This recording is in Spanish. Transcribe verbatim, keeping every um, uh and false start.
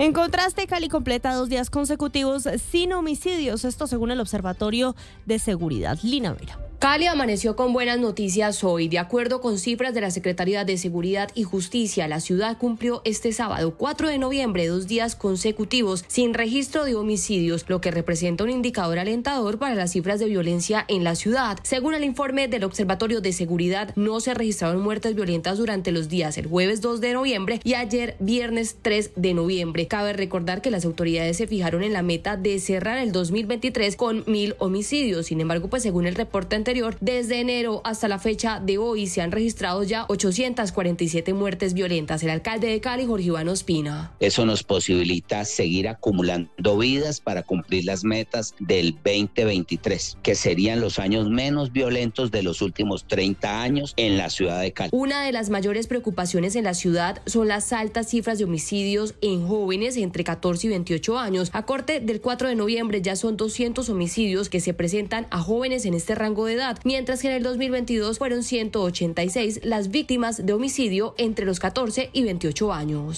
En contraste, Cali completa dos días consecutivos sin homicidios, esto según el Observatorio de Seguridad. Lina Vera. Cali amaneció con buenas noticias hoy. De acuerdo con cifras de la Secretaría de Seguridad y Justicia, la ciudad cumplió este sábado cuatro de noviembre dos días consecutivos sin registro de homicidios, lo que representa un indicador alentador para las cifras de violencia en la ciudad. Según el informe del Observatorio de Seguridad, no se registraron muertes violentas durante los días el jueves dos de noviembre y ayer viernes tres de noviembre. Cabe recordar que las autoridades se fijaron en la meta de cerrar el dos mil veintitrés con mil homicidios. Sin embargo, pues según el reporte anterior, desde enero hasta la fecha de hoy se han registrado ya ochocientas cuarenta y siete muertes violentas. El alcalde de Cali, Jorge Iván Ospina. Eso nos posibilita seguir acumulando vidas para cumplir las metas del veinte veintitrés, que serían los años menos violentos de los últimos treinta años en la ciudad de Cali. Una de las mayores preocupaciones en la ciudad son las altas cifras de homicidios en jóvenes entre catorce y veintiocho años. A corte del cuatro de noviembre ya son doscientos homicidios que se presentan a jóvenes en este rango de edad, mientras que en el dos mil veintidós fueron ciento ochenta y seis las víctimas de homicidio entre los catorce y veintiocho años.